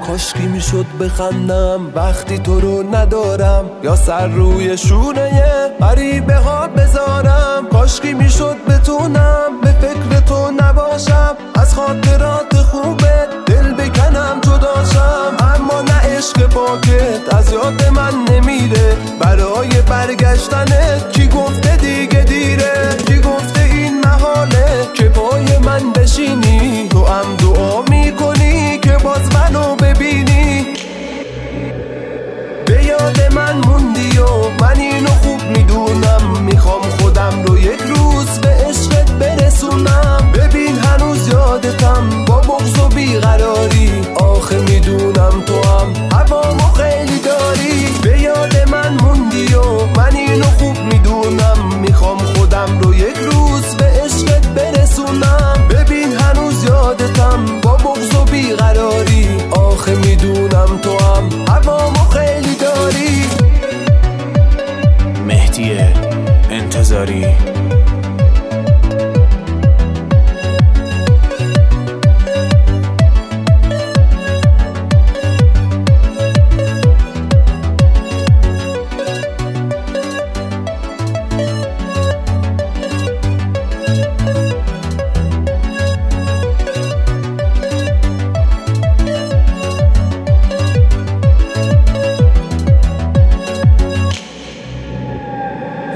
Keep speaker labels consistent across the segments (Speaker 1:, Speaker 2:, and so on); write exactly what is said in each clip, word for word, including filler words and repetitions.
Speaker 1: کاشکی میشد بخندم وقتی تو رو ندارم، یا سر روی شونه غریبه ها بذارم. کاشکی میشد بتونم به فکر تو نباشم، از خاطرات خوبه دل بکنم جداشم. اما نه عشق پاکت از یاد من نمیره، برای برگشتنت کی گفته دیگه دیره؟ کی گفته این محاله که پای من بشینی؟ تو هم دعا میکنی که باز منو ببینی. به یاد من موندی و من اینو خوب میدونم، میخوام خودم رو یک روز به عشقت برسونم. ببین هنوز یادتم با بغض و بیقراری، آخه میدونم تو هم هوامو خیلی داری. به یاد من موندی و من اینو خوب میدونم، میخوام خودم رو یک روز به عشقت برسونم. ببین هنوز یادتم با بغض و بیقراری، آخه میدونم تو هم هوامو خیلی داری.
Speaker 2: مهدی انتظاری.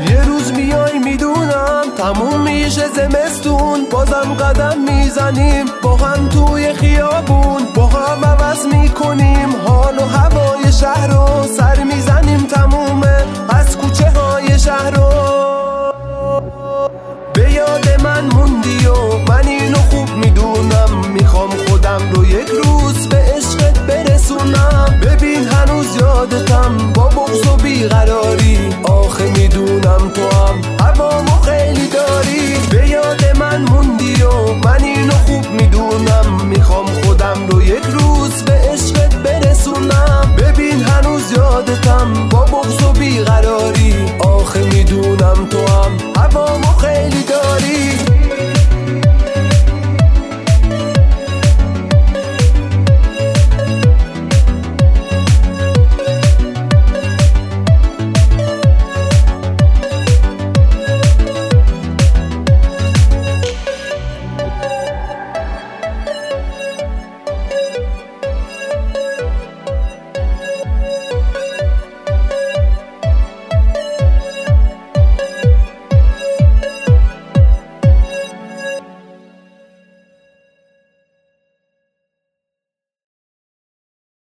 Speaker 1: میای میدونم تموم میشه زمستون، بازم قدم میزنیم